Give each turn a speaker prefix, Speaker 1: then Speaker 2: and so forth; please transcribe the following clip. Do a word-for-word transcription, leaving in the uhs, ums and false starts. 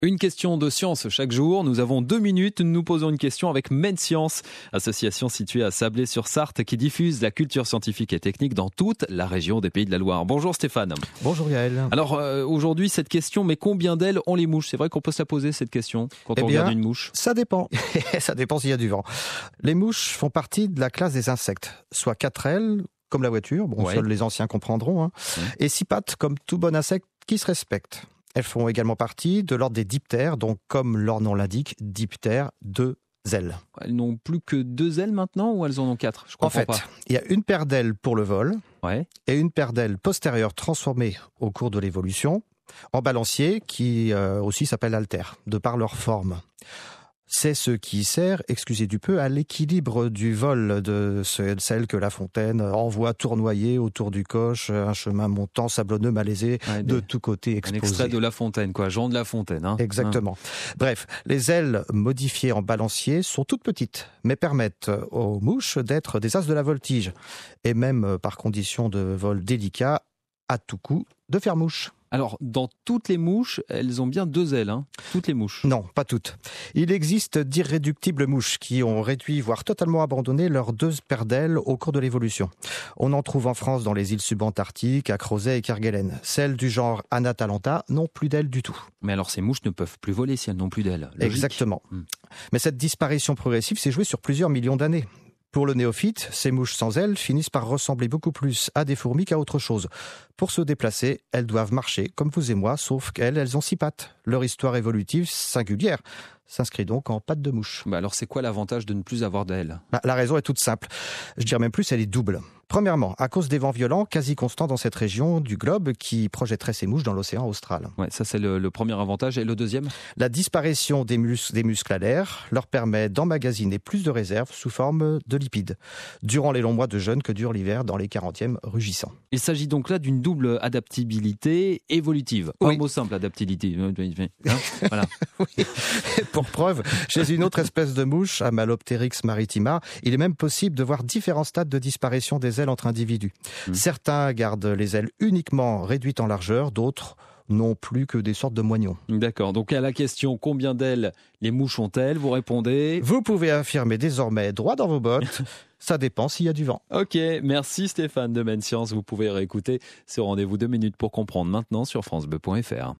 Speaker 1: Une question de science chaque jour. Nous avons deux minutes. Nous posons une question avec MenScience, association située à Sablé-sur-Sarthe qui diffuse la culture scientifique et technique dans toute la région des Pays de la Loire. Bonjour Stéphane.
Speaker 2: Bonjour Yaël.
Speaker 1: Alors euh, aujourd'hui, cette question, mais combien d'ailes ont les mouches ? C'est vrai qu'on peut se la poser cette question quand
Speaker 2: eh
Speaker 1: on
Speaker 2: bien,
Speaker 1: regarde une mouche.
Speaker 2: Ça dépend. Ça dépend s'il y a du vent. Les mouches font partie de la classe des insectes. Soit quatre ailes, comme la voiture, bon,
Speaker 1: Ouais.
Speaker 2: seuls les anciens comprendront, hein,
Speaker 1: Ouais.
Speaker 2: et six pattes, comme tout bon insecte qui se respecte. Elles font également partie de l'ordre des diptères, donc comme leur nom l'indique, diptères, deux ailes.
Speaker 1: Elles n'ont plus que deux ailes maintenant ou elles en ont quatre ? Je
Speaker 2: En
Speaker 1: comprends
Speaker 2: fait,
Speaker 1: pas.
Speaker 2: il y a une paire d'ailes pour le vol
Speaker 1: Ouais.
Speaker 2: et une paire d'ailes postérieures transformées au cours de l'évolution en balancier qui euh, aussi s'appelle haltère, de par leur forme. C'est ce qui sert, excusez du peu, à l'équilibre du vol de ce- celle que La Fontaine envoie tournoyer autour du coche, un chemin montant, sablonneux, malaisé,
Speaker 1: Ouais,
Speaker 2: de
Speaker 1: des-
Speaker 2: tous côtés
Speaker 1: Un
Speaker 2: exposé.
Speaker 1: extrait de La Fontaine, quoi. Jean de La Fontaine. Hein.
Speaker 2: Exactement. Bref, les ailes modifiées en balancier sont toutes petites, mais permettent aux mouches d'être des as de la voltige, et même, par condition de vol délicat, à tout coup, de faire mouche.
Speaker 1: Alors, dans toutes les mouches, elles ont bien deux ailes. Hein. Toutes les mouches.
Speaker 2: Non, pas toutes. Il existe d'irréductibles mouches qui ont réduit, voire totalement abandonné leurs deux paires d'ailes au cours de l'évolution. On en trouve en France dans les îles subantarctiques, à Crozet et Kerguelen. Celles du genre Anatalanta n'ont plus d'ailes du tout.
Speaker 1: Mais alors, ces mouches ne peuvent plus voler si elles n'ont plus d'ailes. Logique.
Speaker 2: Exactement.
Speaker 1: Hmm.
Speaker 2: Mais cette disparition progressive s'est jouée sur plusieurs millions d'années. Pour le néophyte, ces mouches sans ailes finissent par ressembler beaucoup plus à des fourmis qu'à autre chose. Pour se déplacer, elles doivent marcher comme vous et moi, sauf qu'elles, elles ont six pattes. Leur histoire évolutive singulière s'inscrit donc en pattes de mouche.
Speaker 1: Bah alors, c'est quoi l'avantage de ne plus avoir d'ailes ?
Speaker 2: Bah, la raison est toute simple. Je dirais même plus, elle est double. Premièrement, à cause des vents violents quasi constants dans cette région du globe qui projetteraient ces mouches dans l'océan austral.
Speaker 1: Ouais, ça c'est le, le premier avantage. Et le deuxième ?
Speaker 2: La disparition des, mus- des muscles alaires leur permet d'emmagasiner plus de réserves sous forme de lipides, durant les longs mois de jeûne que dure l'hiver dans les quarantièmes rugissants.
Speaker 1: Il s'agit donc là d'une double adaptabilité évolutive.
Speaker 2: Oui.
Speaker 1: Un mot simple, adaptabilité. Hein, voilà.
Speaker 2: Oui. Pour preuve, chez une autre espèce de mouche, Amalopteryx maritima, il est même possible de voir différents stades de disparition des ailes entre individus.
Speaker 1: Mmh.
Speaker 2: Certains gardent les ailes uniquement réduites en largeur, d'autres n'ont plus que des sortes de moignons.
Speaker 1: D'accord. Donc à la question combien d'ailes les mouches ont-elles, vous répondez.
Speaker 2: Vous pouvez affirmer désormais droit dans vos bottes, ça dépend s'il y a du vent.
Speaker 1: Ok, merci Stéphane de MenScience. Vous pouvez réécouter ce rendez-vous deux minutes pour comprendre maintenant sur francebleu point fr.